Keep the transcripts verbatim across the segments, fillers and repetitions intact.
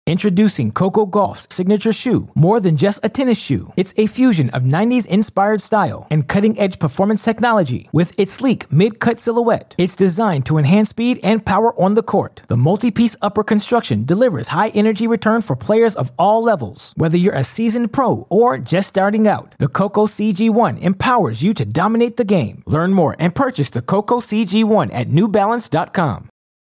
Introducing Coco Gauff's signature shoe, more than just a tennis shoe. It's a fusion of nineties-inspired style and cutting-edge performance technology with its sleek mid-cut silhouette. It's designed to enhance speed and power on the court. The multi-piece upper construction delivers high-energy return for players of all levels. Whether you're a seasoned pro or just starting out, the Coco C G one empowers you to dominate the game. Learn more and purchase the Coco C G one at new balance dot com.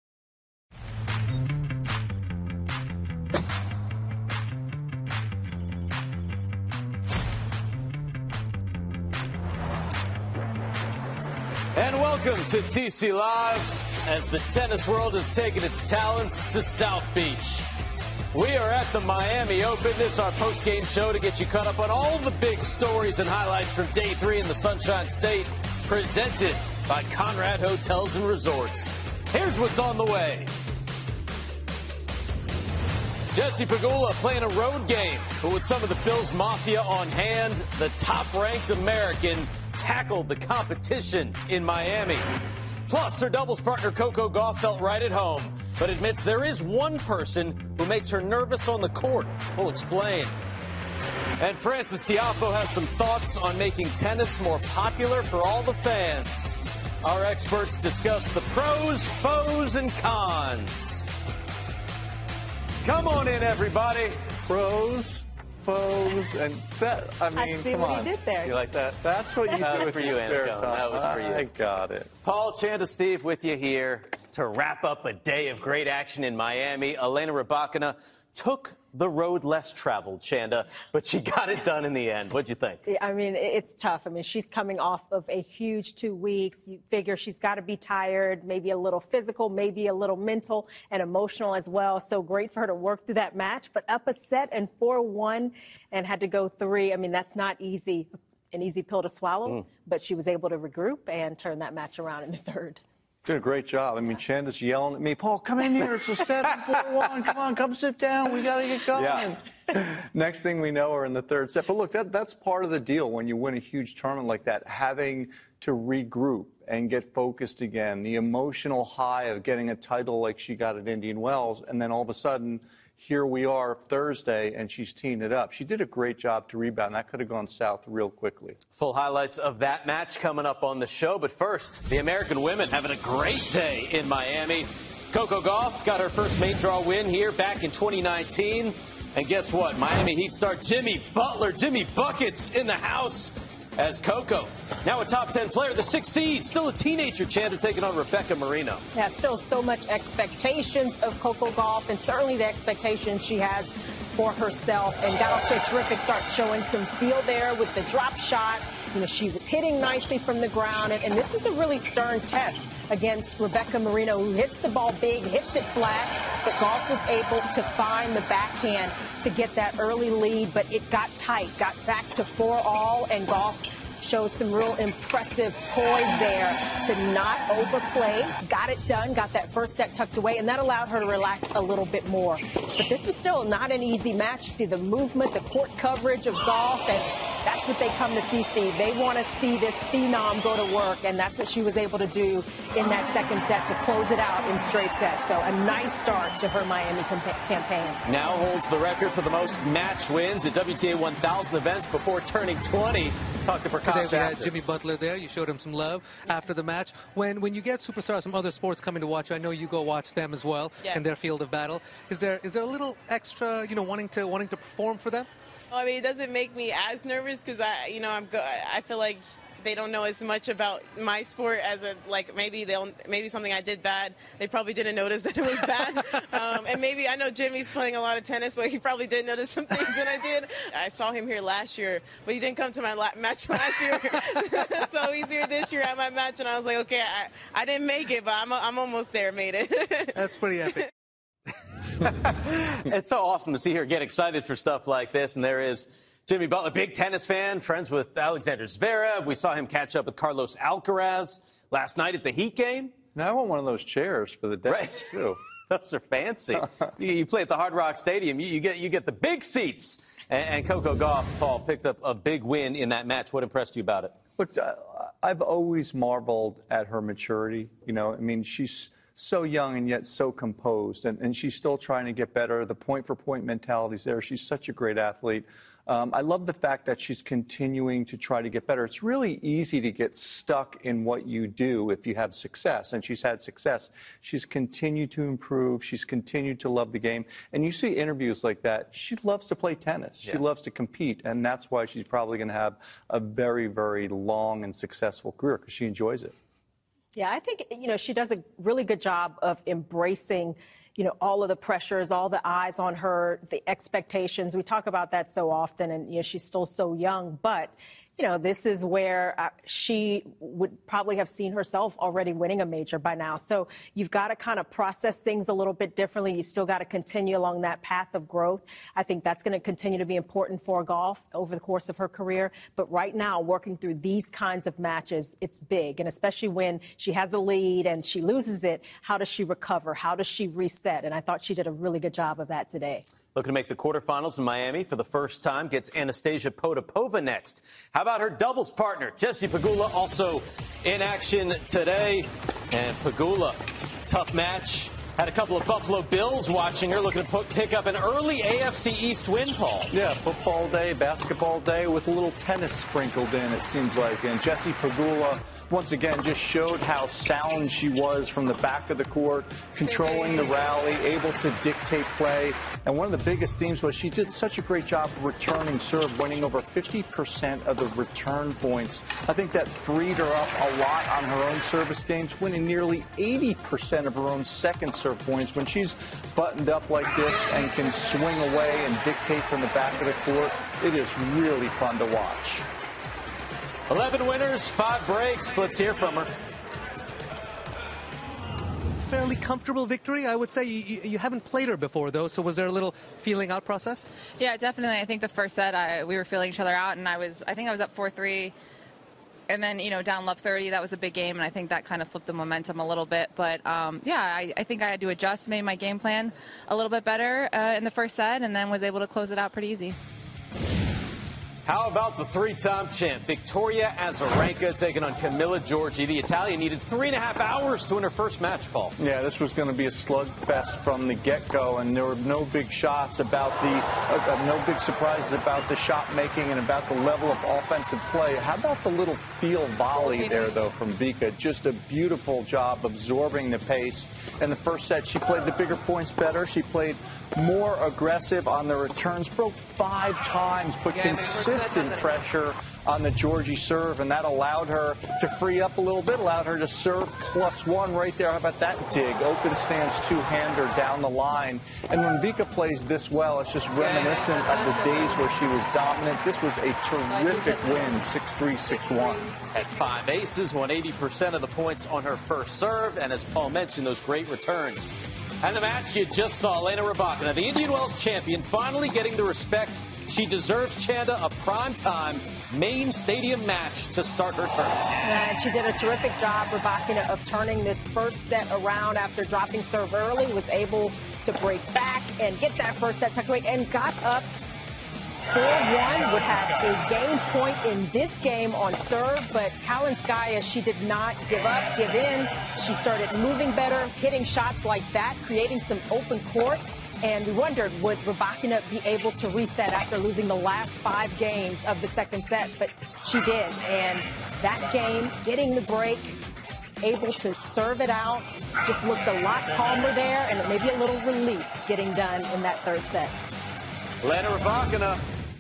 And welcome to T C Live, as the tennis world has taken its talents to South Beach. We are at the Miami Open. This is our post-game show to get you caught up on all the big stories and highlights from day three in the Sunshine State, presented by Conrad Hotels and Resorts. Here's what's on the way. Jesse Pegula playing a road game, but with some of the Bills Mafia on hand, the top-ranked American tackled the competition in Miami. Plus, her doubles partner Coco Gauff felt right at home, but admits there is one person who makes her nervous on the court. We'll explain. And Frances Tiafoe has some thoughts on making tennis more popular for all the fans. Our experts discuss the pros, foes, and cons. Come on in, everybody. Pros, foes, and that, I mean, I see come what on. he did there. You like that? That's what you That do was with for you, your spare Anacone. time. That was for you. I got it. Paul, Chanda, Steve with you here to wrap up a day of great action in Miami. Elena Rybakina took the road less traveled, Chanda, but she got it done in the end. What'd you think? I mean, it's tough. I mean, she's coming off of a huge two weeks. You figure she's got to be tired, maybe a little physical, maybe a little mental and emotional as well. So great for her to work through that match, but up a set and four one and had to go three. I mean, that's not easy, an easy pill to swallow, mm. but she was able to regroup and turn that match around in the third. Did a great job. I mean, Chanda's yelling at me, Paul, come in here. It's a set four one. Come on, come sit down. We got to get going. Yeah. Next thing we know, we're in the third set. But look, that, that's part of the deal when you win a huge tournament like that, having to regroup and get focused again. The emotional high of getting a title like she got at Indian Wells, and then all of a sudden, here we are Thursday, and she's teeing it up. She did a great job to rebound. That could have gone south real quickly. Full highlights of that match coming up on the show. But first, the American women having a great day in Miami. Coco Gauff got her first main draw win here back in twenty nineteen. And guess what? Miami Heat star Jimmy Butler, Jimmy Buckets in the house as Coco, now a top ten player, the sixth seed, still a teenager, Chanda taking on Rebecca Marino. Yeah, still so much expectations of Coco Gauff, and certainly the expectations she has for herself, and got off to a terrific start, showing some feel there with the drop shot. You know, she was hitting nicely from the ground, and, and this was a really stern test against Rebecca Marino, who hits the ball big, hits it flat, but Gauff was able to find the backhand to get that early lead, but it got tight, got back to four all, and Gauff showed some real impressive poise there to not overplay, got it done, got that first set tucked away, and that allowed her to relax a little bit more. But this was still not an easy match. You see the movement, the court coverage of Gauff, and that's what they come to see, Steve. They want to see this phenom go to work, and that's what she was able to do in that second set to close it out in straight sets. So a nice start to her Miami campaign. Now holds the record for the most match wins at W T A one thousand events before turning twenty. Talk to Prakash. Today we had Jimmy Butler there. You showed him some love after the match. When when you get superstars from other sports coming to watch you, I know you go watch them as well yeah. in their field of battle. Is there is there a little extra, you know, wanting to wanting to perform for them? Well, I mean, it doesn't make me as nervous because I, you know, I'm go- I feel like they don't know as much about my sport as a like maybe they'll maybe something I did bad. They probably didn't notice that it was bad. um, and maybe I know Jimmy's playing a lot of tennis, so he probably did notice some things that I did. I saw him here last year, but he didn't come to my la- match last year. So he's here this year at my match, and I was like, okay, I, I didn't make it, but I'm I'm almost there, made it. That's pretty epic. It's so awesome to see her get excited for stuff like this, and there is Jimmy Butler, big tennis fan, friends with Alexander Zverev. We saw him catch up with Carlos Alcaraz last night at the Heat game. Now I want one of those chairs for the dance, right. too. Those are fancy. you, you play at the Hard Rock Stadium, you, you get you get the big seats. And, and Coco Gauff, Paul, picked up a big win in that match. What impressed you about it? Look, I've always marveled at her maturity. You know, I mean, she's so young and yet so composed, and, and she's still trying to get better. The point-for-point mentality's there. She's such a great athlete. Um, I love the fact that she's continuing to try to get better. It's really easy to get stuck in what you do if you have success, and she's had success. She's continued to improve. She's continued to love the game. And you see interviews like that. She loves to play tennis. She yeah. loves to compete, and that's why she's probably going to have a very, very long and successful career, because she enjoys it. Yeah, I think, you know, she does a really good job of embracing, you know, all of the pressures, all the eyes on her, the expectations. We talk about that so often, and, you know, she's still so young. But, you know, this is where uh, she would probably have seen herself already winning a major by now. So you've got to kind of process things a little bit differently. You still got to continue along that path of growth. I think that's going to continue to be important for golf over the course of her career. But right now, working through these kinds of matches, it's big. And especially when she has a lead and she loses it, how does she recover? How does she reset? And I thought she did a really good job of that today. Looking to make the quarterfinals in Miami for the first time, gets Anastasia Potapova next. How about her doubles partner, Jessie Pegula, also in action today. And Pegula, tough match. Had a couple of Buffalo Bills watching her, looking to pick up an early A F C East win, Paul. Yeah, football day, basketball day, with a little tennis sprinkled in, it seems like. And Jessie Pegula, once again, just showed how sound she was from the back of the court, controlling the rally, able to dictate play. And one of the biggest themes was she did such a great job of returning serve, winning over fifty percent of the return points. I think that freed her up a lot on her own service games, winning nearly eighty percent of her own second serve points. When she's buttoned up like this and can swing away and dictate from the back of the court, it is really fun to watch. eleven winners, five breaks. Let's hear from her. Fairly comfortable victory, I would say. You, you, you haven't played her before, though, so was there a little feeling out process? Yeah, definitely. I think the first set, I, we were feeling each other out, and I was, I think I was up four three, and then, you know, down love thirty. That was a big game, and I think that kind of flipped the momentum a little bit. But, um, yeah, I, I think I had to adjust, made my game plan a little bit better uh, in the first set, and then was able to close it out pretty easy. How about the three-time champ, Victoria Azarenka, taking on Camila Giorgi? The Italian needed three and a half hours to win her first match, Paul. Yeah, this was going to be a slugfest from the get-go, and there were no big shots about the, uh, no big surprises about the shot making and about the level of offensive play. How about the little field volley there, though, from Vika? Just a beautiful job absorbing the pace. In the first set, she played the bigger points better. She played more aggressive on the returns, broke five times, put yeah, consistent pressure on the Giorgi serve, and that allowed her to free up a little bit, allowed her to serve plus one right there. How about that dig? Open stance two-hander down the line. And when Vika plays this well, it's just reminiscent of the days where she was dominant. This was a terrific win, six three, six one. At five aces, won eighty percent of the points on her first serve, and as Paul mentioned, those great returns. And the match you just saw, Elena Rybakina, the Indian Wells champion, finally getting the respect she deserves. Chanda, a primetime main stadium match to start her tournament. And she did a terrific job, Rybakina, of turning this first set around after dropping serve early, was able to break back and get that first set tucked away, and got up four one, would have a game point in this game on serve, but Kalinskaya, she did not give up, give in. She started moving better, hitting shots like that, creating some open court, and we wondered, would Rybakina be able to reset after losing the last five games of the second set, but she did, and that game, getting the break, able to serve it out, just looked a lot calmer there, and maybe a little relief getting done in that third set. Elena Rybakina,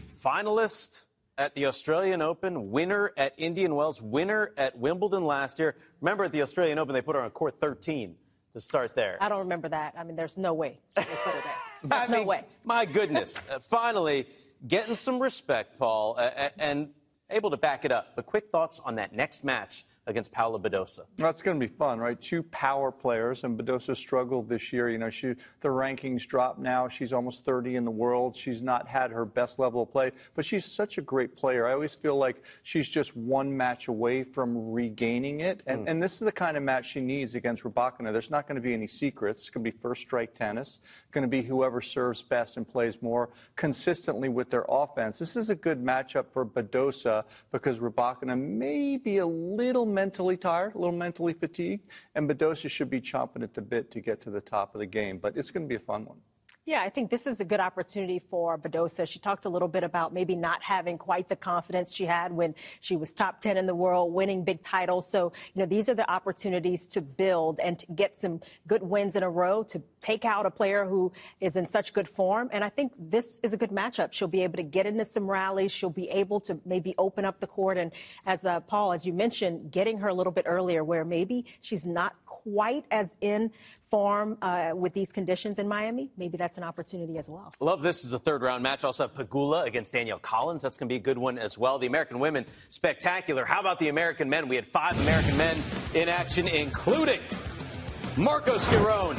finalist at the Australian Open, winner at Indian Wells, winner at Wimbledon last year. Remember, at the Australian Open, they put her on court thirteen to start there. I don't remember that. I mean, there's no way they put her there. There's I no mean, way. My goodness. uh, finally, getting some respect, Paul, uh, and able to back it up. But quick thoughts on that next match against Paula Badosa. That's going to be fun, right? Two power players, and Badosa struggled this year. You know, she the rankings dropped now. She's almost thirty in the world. She's not had her best level of play, but she's such a great player. I always feel like she's just one match away from regaining it, and, mm. and this is the kind of match she needs against Rybakina. There's not going to be any secrets. It's going to be first strike tennis. It's going to be whoever serves best and plays more consistently with their offense. This is a good matchup for Badosa because Rybakina may be a little mentally tired, a little mentally fatigued, and Badosa should be chomping at the bit to get to the top of the game. But it's going to be a fun one. Yeah, I think this is a good opportunity for Badosa. She talked a little bit about maybe not having quite the confidence she had when she was top ten in the world, winning big titles. So, you know, these are the opportunities to build and to get some good wins in a row, to take out a player who is in such good form. And I think this is a good matchup. She'll be able to get into some rallies. She'll be able to maybe open up the court. And as uh, Paul, as you mentioned, getting her a little bit earlier where maybe she's not quite as in form uh, with these conditions in Miami, maybe that's an opportunity as well. Love this is a third round match. Also have Pegula against Danielle Collins. That's going to be a good one as well. The American women, spectacular. How about the American men? We had five American men in action, including Marcos Giron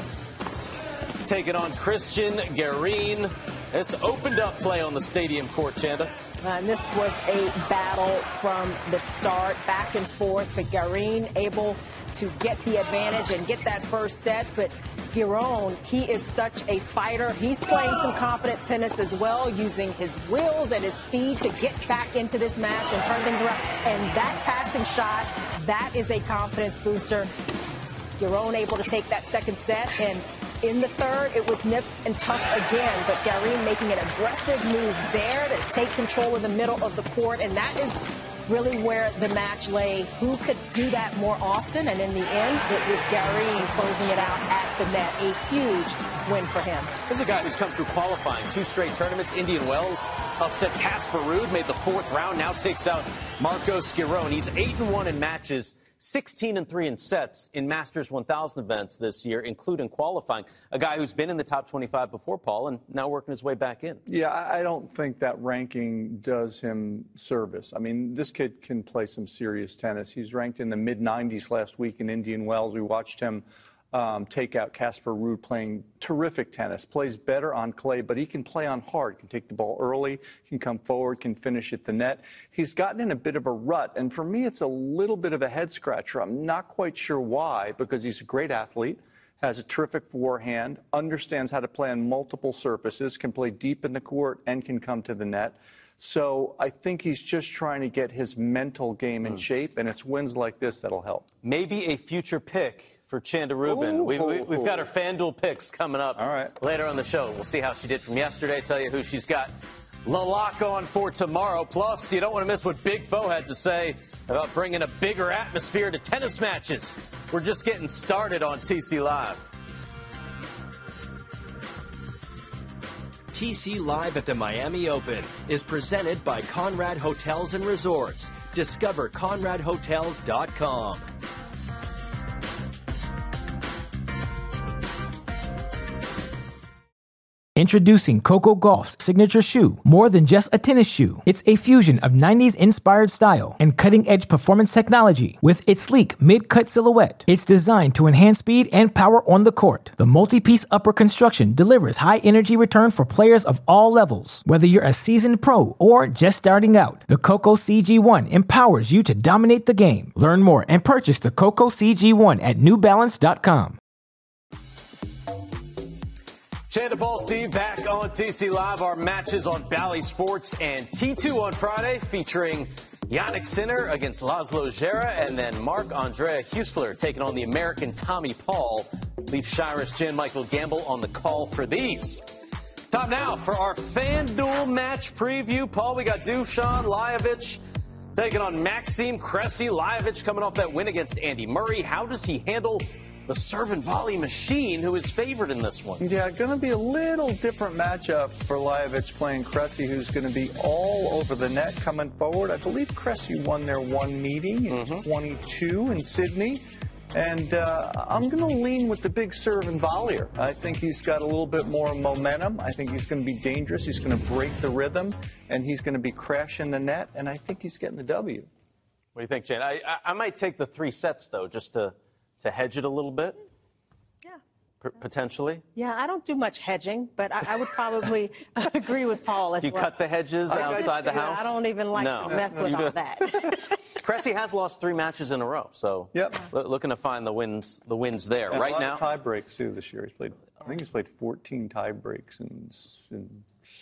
taking on Christian Garin. This opened up play on the stadium court, Chanda. Uh, and this was a battle from the start, back and forth, but Garin able to get the advantage and get that first set. But Giron, he is such a fighter. He's playing some confident tennis as well, using his wheels and his speed to get back into this match and turn things around. And that passing shot, that is a confidence booster. Giron able to take that second set, and in the third, it was nip and tuck again, but Garin making an aggressive move there to take control of the middle of the court, and that is really where the match lay. Who could do that more often? And in the end, it was Garin closing it out at the net. A huge win for him. This is a guy who's come through qualifying two straight tournaments. Indian Wells upset Casper Ruud, made the fourth round, now takes out Marcos Giron. He's eight and one in matches, sixteen and three in sets in Masters one thousand events this year, including qualifying. A guy who's been in the top twenty-five before, Paul, and now working his way back in. Yeah, I don't think that ranking does him service. I mean, this kid can play some serious tennis. He's ranked in the mid nineties last week in Indian Wells. We watched him um, take out Casper Ruud, playing terrific tennis. Plays better on clay, but he can play on hard. Can take the ball early, can come forward, can finish at the net. He's gotten in a bit of a rut, and for me, it's a little bit of a head scratcher. I'm not quite sure why, because he's a great athlete, has a terrific forehand, understands how to play on multiple surfaces, can play deep in the court, and can come to the net. So I think he's just trying to get his mental game in mm. shape, and it's wins like this that'll help. Maybe a future pick for Chanda Rubin. Ooh, we, we, ooh, we've got her FanDuel picks coming up All right. later on the show. We'll see how she did from yesterday, tell you who she's got La Lock on for tomorrow. Plus, you don't want to miss what Big Foe had to say about bringing a bigger atmosphere to tennis matches. We're just getting started on T C Live. T C Live at the Miami Open is presented by Conrad Hotels and Resorts. Discover conrad hotels dot com. Introducing Coco Gauff's signature shoe. More than just a tennis shoe, it's a fusion of nineties inspired style and cutting-edge performance technology. With its sleek mid-cut silhouette, it's designed to enhance speed and power on the court. The multi-piece upper construction delivers high-energy return for players of all levels. Whether you're a seasoned pro or just starting out, the Coco C G one empowers you to dominate the game. Learn more and purchase the Coco C G one at new balance dot com. Chanda, Paul, Steve back on T C Live. Our matches on Bally Sports and T two on Friday, featuring Yannick Sinner against Laszlo Djere, and then Marc-Andre Huesler taking on the American Tommy Paul. Leaf Shirish, Jan Michael Gamble on the call for these. Time now for our FanDuel match preview. Paul, we got Dusan Lajovic taking on Maxime Cressy. Lajovic coming off that win against Andy Murray. How does he handle the serve and volley machine, who is favored in this one? Yeah, going to be a little different matchup for Lajovic playing Cressy, who's going to be all over the net coming forward. I believe Cressy won their one meeting in mm-hmm. twenty-two in Sydney. And uh, I'm going to lean with the big serve and volleyer. I think he's got a little bit more momentum. I think he's going to be dangerous. He's going to break the rhythm, and he's going to be crashing the net, and I think he's getting the W. What do you think, Jan? I, I, I might take the three sets, though, just to... to hedge it a little bit? Yeah. P- potentially? Yeah, I don't do much hedging, but I, I would probably agree with Paul as you well. You cut the hedges I, outside I, the house? I don't even like no. to mess no, with all do. that. Cressy has lost three matches in a row, so yep. l- looking to find the wins the wins there. And right a lot now, of tie breaks, too, this year. He's played, I think he's played fourteen tie breaks in, in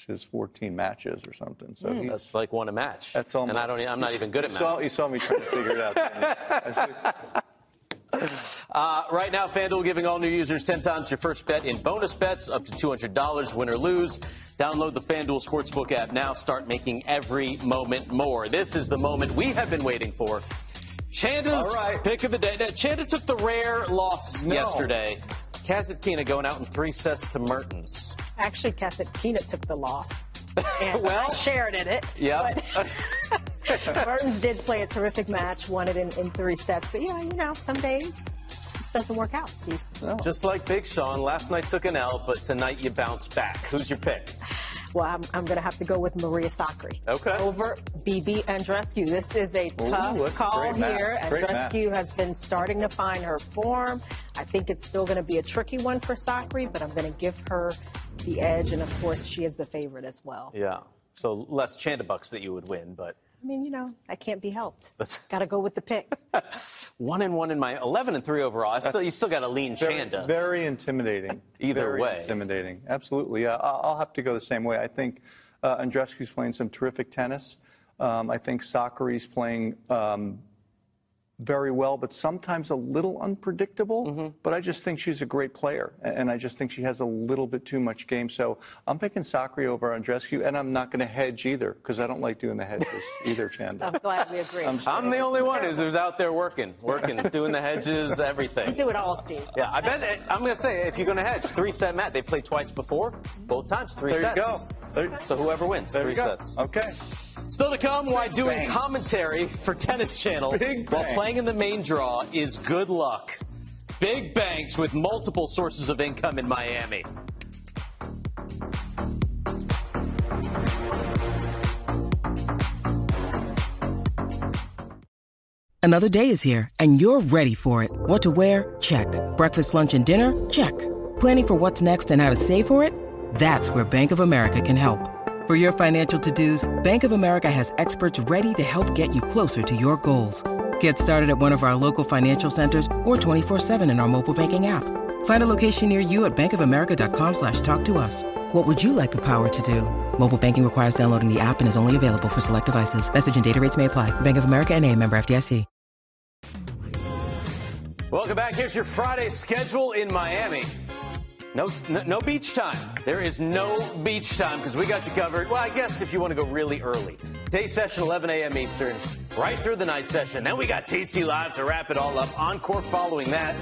finishes fourteen matches or something. So mm, he's, that's like one a match. That's almost, and I don't. I'm not even good at you math. Saw, you saw me trying to figure it out. Uh, right now, FanDuel giving all new users ten times your first bet in bonus bets, up to two hundred dollars, win or lose. Download the FanDuel Sportsbook app now. Start making every moment more. This is the moment we have been waiting for. Chanda's right. pick of the day. Now, Chanda took the rare loss no. yesterday. Kasatkina going out in three sets to Mertens. Actually, Kasatkina took the loss. And well, I shared in it. Yeah. Mertens did play a terrific match, won it in, in three sets. But, yeah, you know, some days it just doesn't work out, Steve. No. Just like Big Sean, last night took an L, but tonight you bounce back. Who's your pick? Well, I'm, I'm going to have to go with Maria Sakkari. Okay. Over Bibi Andreescu. This is a tough Ooh, call here. Andreescu has been starting to find her form. I think it's still going to be a tricky one for Sakkari, but I'm going to give her the edge. And, of course, she is the favorite as well. Yeah. So less Chandabucks that you would win, but... I mean, you know, that can't be helped. Got to go with the pick. one and one in my eleven and three overall. I still, you still got to lean very, Chanda. Very intimidating. Either very way. intimidating. Absolutely. Yeah, I'll have to go the same way. I think uh, Andreescu's playing some terrific tennis. Um, I think Sakkari's playing um, very well, but sometimes a little unpredictable. Mm-hmm. But I just think she's a great player, and I just think she has a little bit too much game. So I'm picking Sakkari over Andreescu, and I'm not going to hedge either, because I don't like doing the hedges either, Chanda. I'm glad we agree. I'm, I'm the only one who's, who's out there working, working, doing the hedges, everything. You do it all, Steve. Yeah, I bet, I'm going to say, if you're going to hedge, three-set match. They played twice before, both times, three there sets. You go. There, so whoever wins, there three you go. sets. Okay. Still to come, why Big doing bangs. commentary for Tennis Channel Big while bangs. playing in the main draw is good luck. Big banks with multiple sources of income in Miami. Another day is here, and you're ready for it. What to wear? Check. Breakfast, lunch, and dinner? Check. Planning for what's next and how to save for it? That's where Bank of America can help. For your financial to-dos, Bank of America has experts ready to help get you closer to your goals. Get started at one of our local financial centers or twenty-four seven in our mobile banking app. Find a location near you at bankofamerica.com slash talk to us. What would you like the power to do? Mobile banking requires downloading the app and is only available for select devices. Message and data rates may apply. Bank of America N A, member F D I C. Welcome back. Here's your Friday schedule in Miami. No, no, no beach time. There is no beach time because we got you covered. Well, I guess if you want to go really early. Day session, eleven a.m. Eastern, right through the night session. Then we got T C Live to wrap it all up. Encore following that.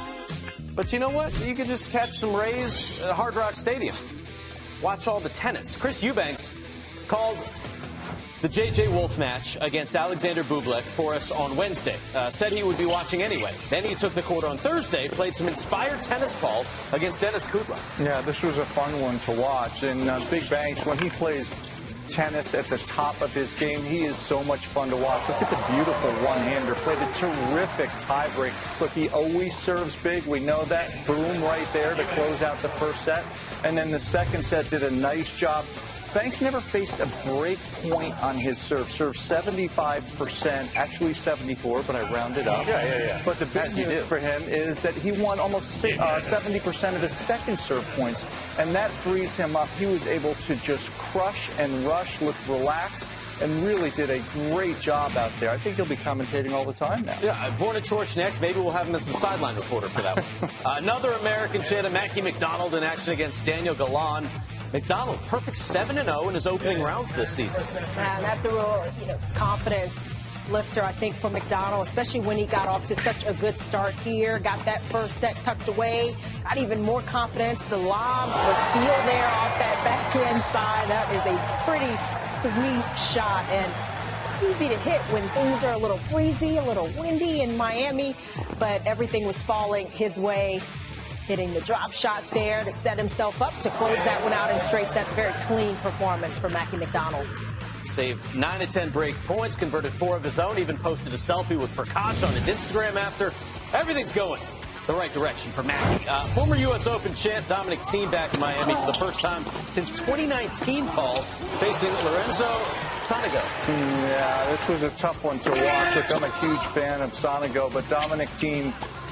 But you know what? You can just catch some Rays at Hard Rock Stadium. Watch all the tennis. Chris Eubanks called the J J Wolf match against Alexander Bublik for us on Wednesday. Uh, said he would be watching anyway. Then he took the court on Thursday, played some inspired tennis ball against Denis Kudla. Yeah, this was a fun one to watch. And uh, Big Banks, when he plays tennis at the top of his game, he is so much fun to watch. Look at the beautiful one-hander. Played a terrific tiebreak. Look, he always serves big. We know that. Boom right there to close out the first set. And then the second set did a nice job. Banks never faced a break point on his serve. Serve seventy-five percent, actually seventy-four, but I rounded up. Yeah, yeah, yeah. But the big news for him is that he won almost uh, seventy percent of his second serve points, and that frees him up. He was able to just crush and rush, looked relaxed, and really did a great job out there. I think he'll be commentating all the time now. Yeah, Borna George next. Maybe we'll have him as the sideline reporter for that one. uh, another American Chanda, Mackie McDonald in action against Daniel Galan. McDonald, perfect seven and oh in his opening rounds this season. And that's a real, you know, confidence lifter, I think, for McDonald, especially when he got off to such a good start here, got that first set tucked away, got even more confidence. The lob, the feel there off that backhand side, that is a pretty sweet shot. And it's easy to hit when things are a little breezy, a little windy in Miami, but everything was falling his way. Hitting the drop shot there to set himself up to close that one out in straight sets. Very clean performance for Mackie McDonald. Saved nine of ten break points, converted four of his own, even posted a selfie with Prakash on his Instagram after. Everything's going the right direction for Mackie. Uh, former U S Open champ Dominic Thiem back in Miami for the first time since twenty nineteen, Paul, facing Lorenzo Sonego. Yeah, this was a tough one to watch. Look, I'm a huge fan of Sonego, but Dominic Thiem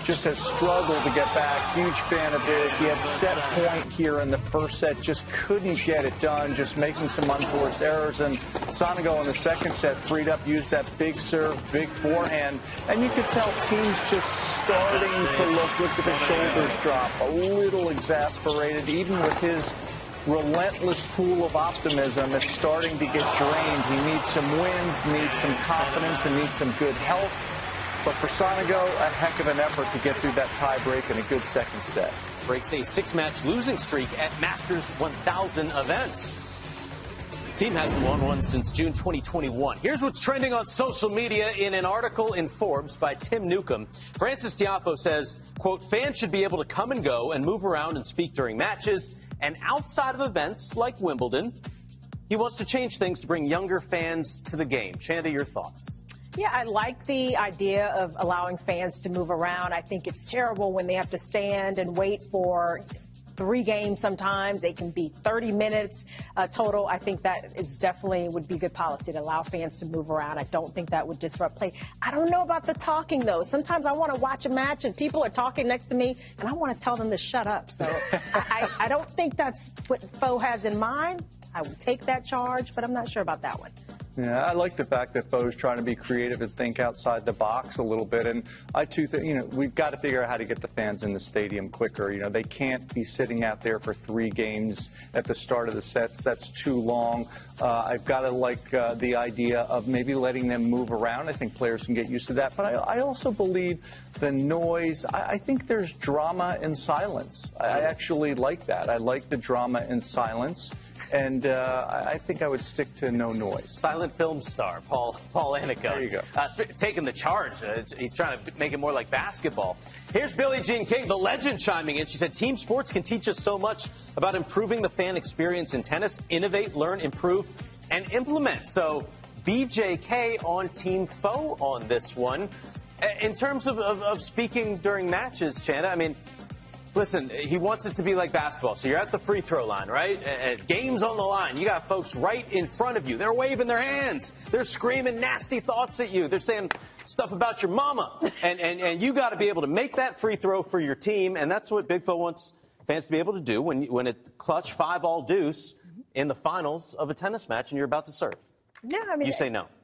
just has struggled to get back. Huge fan of his. He had set point here in the first set, just couldn't get it done, just making some unforced errors. And Sonego in the second set freed up, used that big serve, big forehand. And you could tell teams just starting to look, look at the shoulders drop, a little exasperated, even with his relentless pool of optimism. It's starting to get drained. He needs some wins, needs some confidence, and needs some good health. But for Sonego, a heck of an effort to get through that tie break in a good second set. Breaks a six-match losing streak at Masters one thousand events. The team hasn't won one since June twenty twenty-one. Here's what's trending on social media in an article in Forbes by Tim Newcomb. Francis Tiafoe says, quote, fans should be able to come and go and move around and speak during matches and outside of events like Wimbledon. He wants to change things to bring younger fans to the game. Chanda, your thoughts? Yeah, I like the idea of allowing fans to move around. I think it's terrible when they have to stand and wait for three games sometimes. They can be thirty minutes uh, total. I think that is definitely would be good policy to allow fans to move around. I don't think that would disrupt play. I don't know about the talking, though. Sometimes I want to watch a match and people are talking next to me, and I want to tell them to shut up. So I, I, I don't think that's what Foe has in mind. I would take that charge, but I'm not sure about that one. Yeah, I like the fact that Foe's trying to be creative and think outside the box a little bit. And I, too, think, you know, we've got to figure out how to get the fans in the stadium quicker. You know, they can't be sitting out there for three games at the start of the sets. That's too long. Uh, I've got to like uh, the idea of maybe letting them move around. I think players can get used to that. But I, I also believe the noise. I, I think there's drama in silence. I, I actually like that. I like the drama in silence. And uh, I think I would stick to no noise. Silent film star Paul Paul Anico. There you go. Uh, taking the charge. Uh, he's trying to make it more like basketball. Here's Billie Jean King, the legend, chiming in. She said, team sports can teach us so much about improving the fan experience in tennis. Innovate, learn, improve, and implement. So B J K on Team Foe on this one. In terms of, of, of speaking during matches, Chanda, I mean, listen, he wants it to be like basketball. So you're at the free throw line, right? And game's on the line. You got folks right in front of you. They're waving their hands. They're screaming nasty thoughts at you. They're saying stuff about your mama. And, and, and you got to be able to make that free throw for your team. And that's what Big Foe wants fans to be able to do when, when it clutch five all deuce in the finals of a tennis match and you're about to serve. Yeah, I mean, you say no.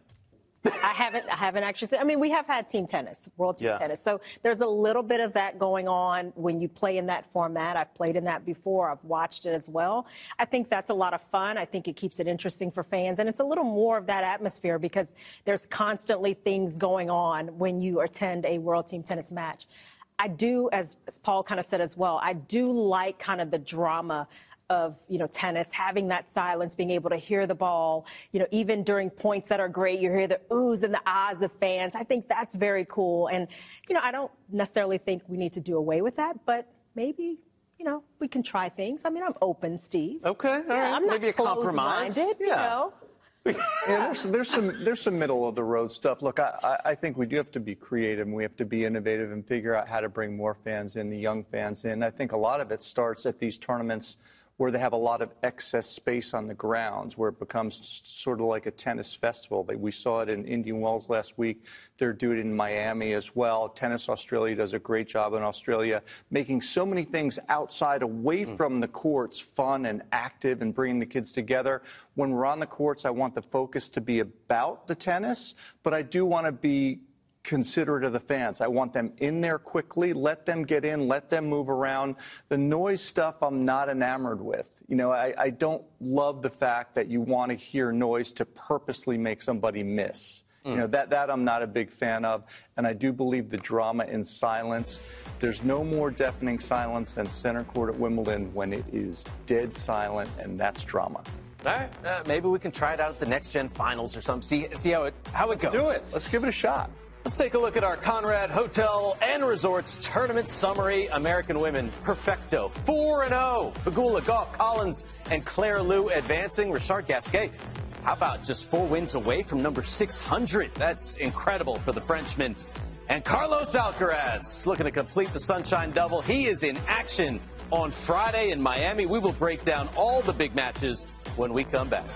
I haven't. I haven't actually said. I mean, we have had team tennis, world team yeah. tennis. So there's a little bit of that going on when you play in that format. I've played in that before. I've watched it as well. I think that's a lot of fun. I think it keeps it interesting for fans, and it's a little more of that atmosphere because there's constantly things going on when you attend a world team tennis match. I do, as, as Paul kind of said as well, I do like kind of the drama of, you know, tennis, having that silence, being able to hear the ball, you know, even during points that are great, you hear the oohs and the ahs of fans. I think that's very cool. And, you know, I don't necessarily think we need to do away with that, but maybe, you know, we can try things. I mean, I'm open, Steve. Okay, all yeah, right. I'm not maybe a compromise. Yeah. You know. Yeah, there's, there's some there's some middle of the road stuff. Look, I, I think we do have to be creative and we have to be innovative and figure out how to bring more fans in, the young fans in. I think a lot of it starts at these tournaments where they have a lot of excess space on the grounds, where it becomes sort of like a tennis festival. We saw it in Indian Wells last week. They're doing it in Miami as well. Tennis Australia does a great job in Australia, making so many things outside, away mm. from the courts, fun and active and bringing the kids together. When we're on the courts, I want the focus to be about the tennis, but I do want to be considerate of the fans. I want them in there quickly, let them get in, let them move around. The noise stuff I'm not enamored with. You know, I, I don't love the fact that you want to hear noise to purposely make somebody miss. Mm. You know, that, that I'm not a big fan of. And I do believe the drama in silence. There's no more deafening silence than center court at Wimbledon when it is dead silent, and that's drama. All right, uh, maybe we can try it out at the Next Gen Finals or something. See, see how it how it Let's goes. do it. Let's give it a shot. Let's take a look at our Conrad Hotel and Resorts tournament summary. American women perfecto, four and oh. Pegula, Goff, Collins, and Claire Liu advancing. Richard Gasquet, how about just four wins away from number six hundred? That's incredible for the Frenchman. And Carlos Alcaraz looking to complete the Sunshine Double. He is in action on Friday in Miami. We will break down all the big matches when we come back.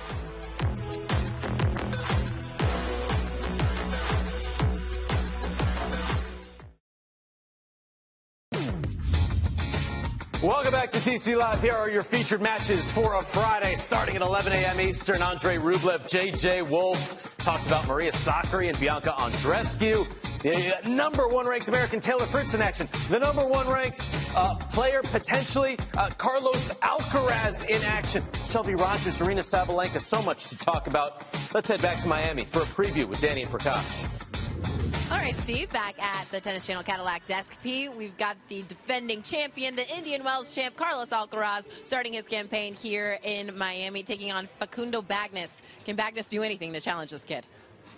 Welcome back to T C Live. Here are your featured matches for a Friday, starting at eleven a.m. Eastern. Andre Rublev, J J Wolf talked about Maria Sakkari and Bianca Andreescu. The number one ranked American Taylor Fritz in action. The number one ranked uh, player potentially, uh, Carlos Alcaraz in action. Shelby Rogers, Arena Sabalenka, so much to talk about. Let's head back to Miami for a preview with Danny and Prakash. All right, Steve, back at the Tennis Channel Cadillac Desk P, we've got the defending champion, the Indian Wells champ, Carlos Alcaraz, starting his campaign here in Miami, taking on Facundo Bagnis. Can Bagnis do anything to challenge this kid?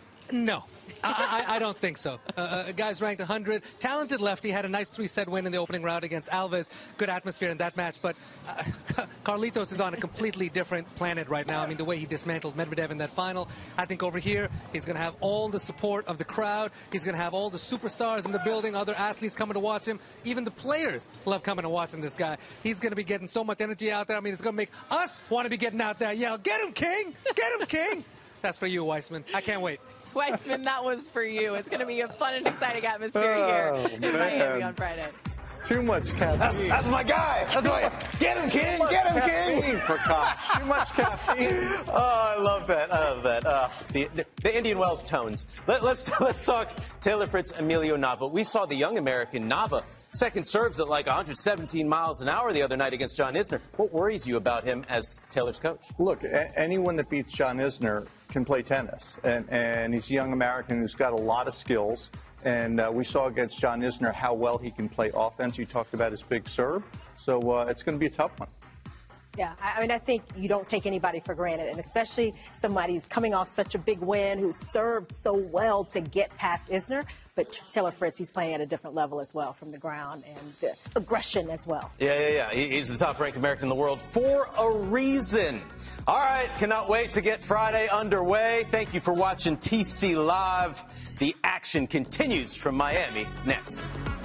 No, I, I, I don't think so. Uh, a guy's ranked one hundred, talented lefty, had a nice three-set win in the opening round against Alves. Good atmosphere in that match, but uh, Carlitos is on a completely different planet right now. I mean, the way he dismantled Medvedev in that final. I think over here, he's going to have all the support of the crowd. He's going to have all the superstars in the building, other athletes coming to watch him. Even the players love coming and watching this guy. He's going to be getting so much energy out there. I mean, it's going to make us want to be getting out there. Yell, get him, King! Get him, King! That's for you, Weissman. I can't wait. Weissman, that was for you. It's going to be a fun and exciting atmosphere here Oh, in man. Miami on Friday. Too much caffeine. That's, that's my guy. That's my Get him, King. Get him, King. Prakash. Too much caffeine. Oh, I love that. I love that. Uh, the, the, the Indian Wells tones. Let, let's let's talk Taylor Fritz, Emilio Nava. We saw the young American Nava second serves at like one hundred seventeen miles an hour the other night against John Isner. What worries you about him as Taylor's coach? Look, a- anyone that beats John Isner can play tennis, and, and he's a young American who's got a lot of skills. And uh, we saw against John Isner how well he can play offense. You talked about his big serve, so uh, it's going to be a tough one. Yeah, I mean, I think you don't take anybody for granted, and especially somebody who's coming off such a big win, who served so well to get past Isner. But Taylor Fritz, he's playing at a different level as well from the ground and the aggression as well. Yeah, yeah, yeah. He, he's the top-ranked American in the world for a reason. All right, cannot wait to get Friday underway. Thank you for watching T C Live. The action continues from Miami next.